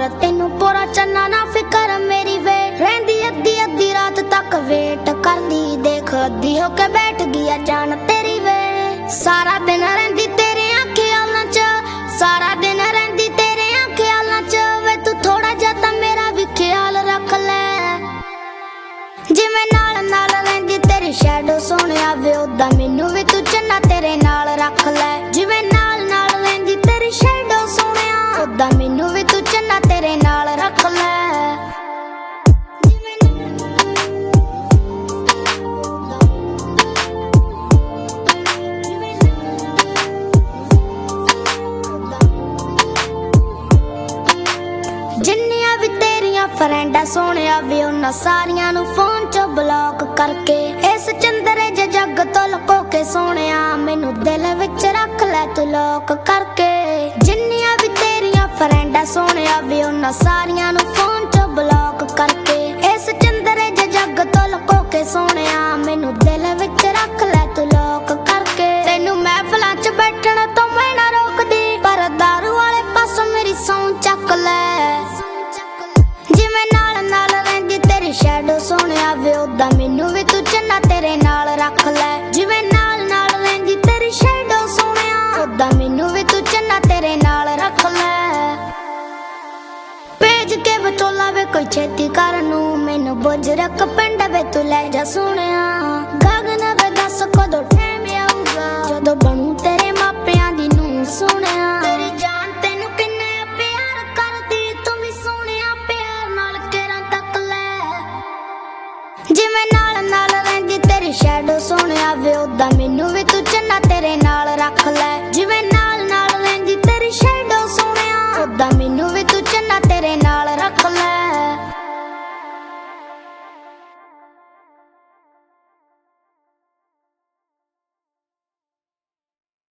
पर तेनू पूरा चन्ना ना फिकर मेरी वे रहंदी अद्धी अद्धी रात तक वेट करदी देख अद्धी होके बैठ गई जान तेरी वे सारा दिन रहंदी तेरे ख्यालां च सारा दिन रहंदी तेरे ख्यालां च वे तू थोड़ा जा तां मेरा भी ख्याल रख ले जिवें नाल नाल रहंदी तेरी शैडो सोहणिया वे उदा मैनू भी तू चन्ना तेरे नाल रख ले जिवें नाल नाल रहंदी तेरी शैडो सोहणिया उदा मैनू भी तू चन्ना तेरे नाल रख ले जिन्नियां भी तेरियां फ्रेंडा सोहणिया वे उन्हां सारियां नू फोन चो ब्लॉक करके इस चंदरे जे जग तो लुको के सोहणिया मैनू दिल विच रख ले तू लॉक करके जिन्नियां भी तेरियां फ्रेंडा सोहणिया वे उन्हां सारियां नू फोन चो ब्लॉक करके इस चंदरे जे जग तो लुको के सोहणिया मैनू दिल विच रख ले तू लॉक करके तैनू महफिलां च बैठण तो मैं ना रोकदी पर दारू वाले पासों मेरी सौं चक ले जिवें नाल नाल रहंदी तेरी शैडो सोहणिया वे उदा मैनू भी तू चन्ना तेरे नाल रख ले जिवें नाल नाल रहंदी तेरी शैडो सोहणिया उदा मैनू भी तू चन्ना तेरे नाल रख ले भेज के विचोला वे कोई छेती कर नू मैनू बुजरक पिंड वे तू ले जा सोहणिया गगन वे दस कदों टाइम आऊगा जदों